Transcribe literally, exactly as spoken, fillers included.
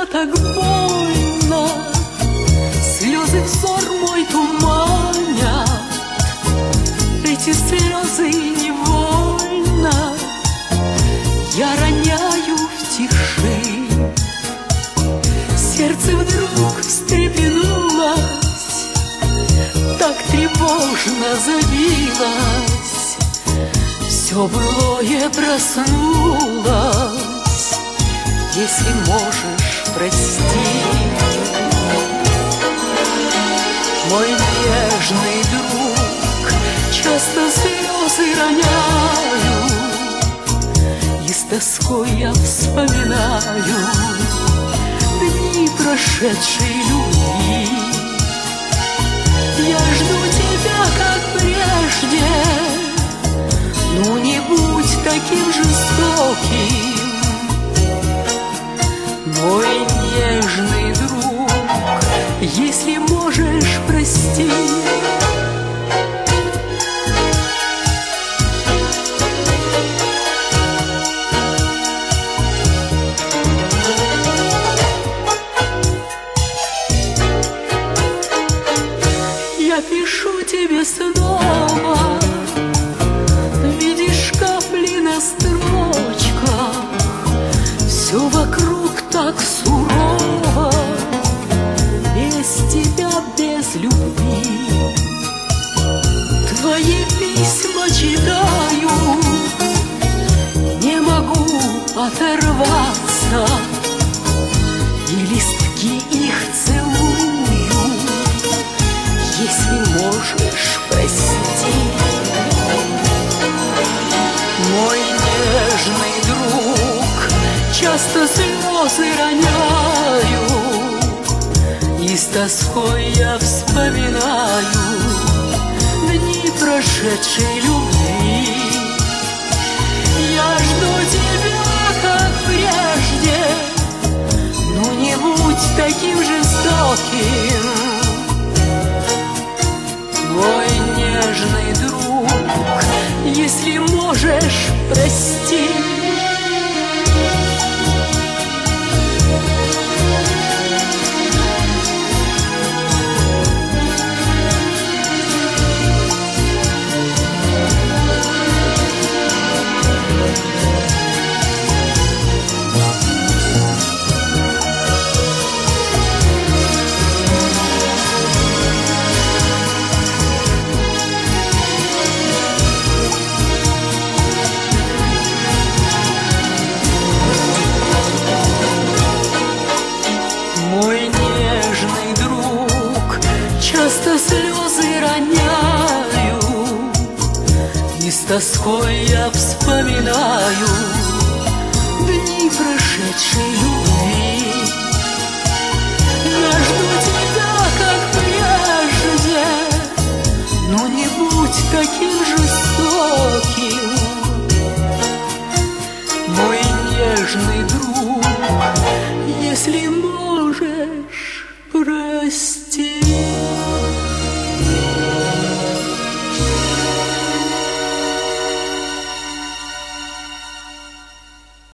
душа так больно, слезы взор мой туманят. Эти слезы невольно я роняю в тиши. Сердце вдруг встрепенулось, так тревожно забилось, все былое проснулось. Если можешь, прости, мой нежный друг, часто слезы роняю, и с тоской я вспоминаю дни прошедшей любви. Я жду тебя, как прежде, ну не будь таким жестоким, мой нежный друг, если можешь, прости. Я пишу тебе снова, видишь капли на строчках, все вокруг так сурово, без тебя, без любви. Твои письма читаю, не могу оторваться, и листки их целую. Если можешь, прости, мой нежный друг, часто слезы роняю, и с тоской я вспоминаю дни прошедшей любви. Я жду тебя, как прежде, но не будь таким жестоким, мой нежный друг, если можешь, прости. Мой нежный друг, часто слезы роняю, и с тоской я вспоминаю дни прошедшей любви. Я жду тебя, как прежде, но не будь таким жестоким, мой нежный друг, если можешь, прости.